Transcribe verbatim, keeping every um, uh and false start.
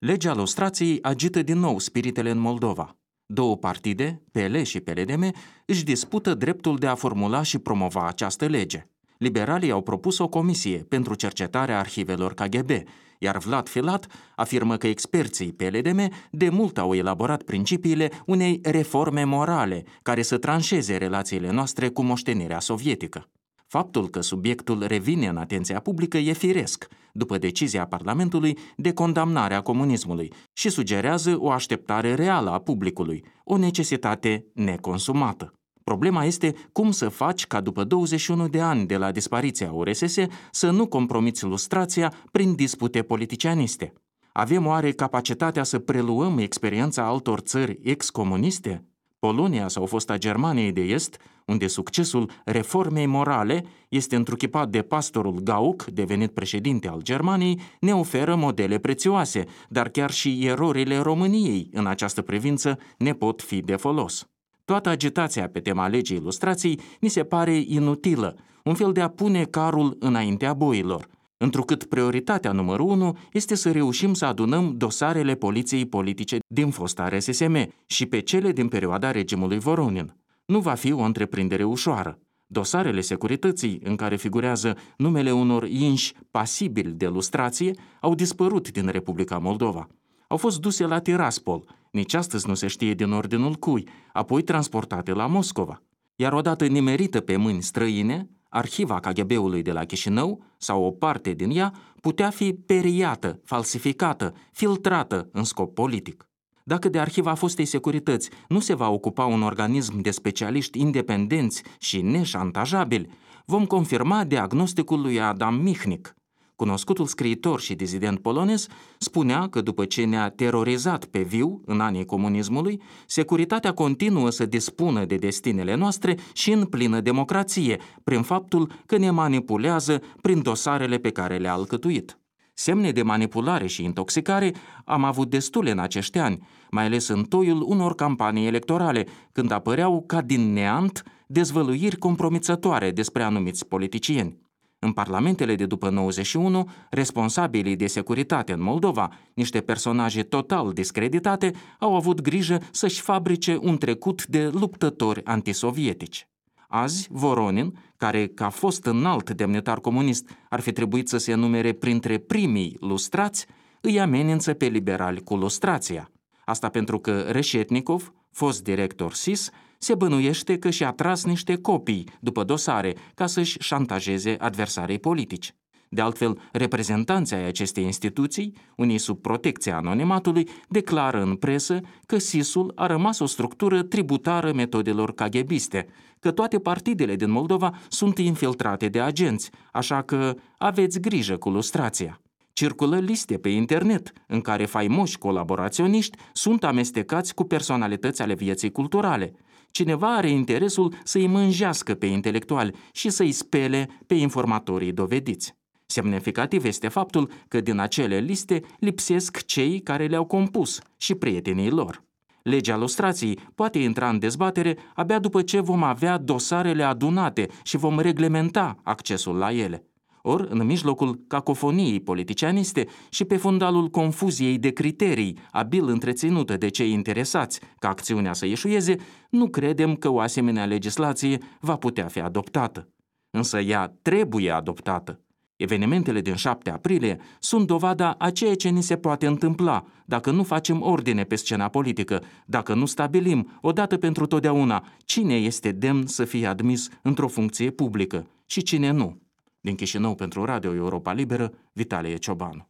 Legea lustrației agită din nou spiritele în Moldova. Două partide, P L și P L D M, își dispută dreptul de a formula și promova această lege. Liberalii au propus o comisie pentru cercetarea arhivelor K G B, iar Vlad Filat afirmă că experții P L D M de mult au elaborat principiile unei reforme morale care să tranșeze relațiile noastre cu moștenirea sovietică. Faptul că subiectul revine în atenția publică e firesc, după decizia Parlamentului de condamnare a comunismului și sugerează o așteptare reală a publicului, o necesitate neconsumată. Problema este cum să faci ca după douăzeci și unu de ani de la dispariția U R S S să nu compromiți lustrația prin dispute politicianiste. Avem oare capacitatea să preluăm experiența altor țări ex-comuniste? Polonia sau fosta Germaniei de Est, unde succesul reformei morale este întruchipat de pastorul Gauck, devenit președinte al Germaniei, ne oferă modele prețioase, dar chiar și erorile României în această privință ne pot fi de folos. Toată agitația pe tema legii lustrației ni se pare inutilă, un fel de a pune carul înaintea boilor, întrucât prioritatea numărul unu este să reușim să adunăm dosarele poliției politice din fosta R S S M și pe cele din perioada regimului Voronin. Nu va fi o întreprindere ușoară. Dosarele securității, în care figurează numele unor inși pasibili de lustrație, au dispărut din Republica Moldova. Au fost duse la Tiraspol, nici astăzi nu se știe din ordinul cui, apoi transportate la Moscova. Iar odată nimerită pe mâini străine, arhiva K G B-ului de la Chișinău, sau o parte din ea, putea fi periată, falsificată, filtrată în scop politic. Dacă de arhiva fostei securități nu se va ocupa un organism de specialiști independenți și neșantajabili, vom confirma diagnosticul lui Adam Michnik. Cunoscutul scriitor și dizident polonez spunea că după ce ne-a terorizat pe viu în anii comunismului, securitatea continuă să dispună de destinele noastre și în plină democrație, prin faptul că ne manipulează prin dosarele pe care le-a alcătuit. Semne de manipulare și intoxicare am avut destule în acești ani, mai ales în toiul unor campanii electorale, când apăreau ca din neant dezvăluiri compromițătoare despre anumiți politicieni. În parlamentele de după nouăzeci și unu, responsabilii de securitate în Moldova, niște personaje total discreditate, au avut grijă să-și fabrice un trecut de luptători antisovietici. Azi, Voronin, care ca fost înalt demnitar comunist ar fi trebuit să se numere printre primii lustrați, îi amenință pe liberali cu lustrația. Asta pentru că Reșetnikov, fost director S I S, se bănuiește că și-a tras niște copii după dosare ca să-și șantajeze adversarii politici. De altfel, reprezentanții ai acestei instituții, unii sub protecția anonimatului, declară în presă că S I S-ul a rămas o structură tributară metodelor caghebiste, că toate partidele din Moldova sunt infiltrate de agenți, așa că aveți grijă cu lustrația. Circulă liste pe internet în care faimoși colaboraționiști sunt amestecați cu personalități ale vieții culturale. Cineva are interesul să-i mânjească pe intelectuali și să-i spele pe informatorii dovediți. Semnificativ este faptul că din acele liste lipsesc cei care le-au compus și prietenii lor. Legea lustrației poate intra în dezbatere abia după ce vom avea dosarele adunate și vom reglementa accesul la ele. Ori, în mijlocul cacofoniei politicianiste și pe fundalul confuziei de criterii, abil întreținută de cei interesați ca acțiunea să eșueze, nu credem că o asemenea legislație va putea fi adoptată. Însă ea trebuie adoptată. Evenimentele din șapte aprilie sunt dovada a ceea ce ni se poate întâmpla dacă nu facem ordine pe scena politică, dacă nu stabilim, odată pentru totdeauna, cine este demn să fie admis într-o funcție publică și cine nu. Din Chișinău pentru Radio Europa Liberă, Vitalie Ciobanu.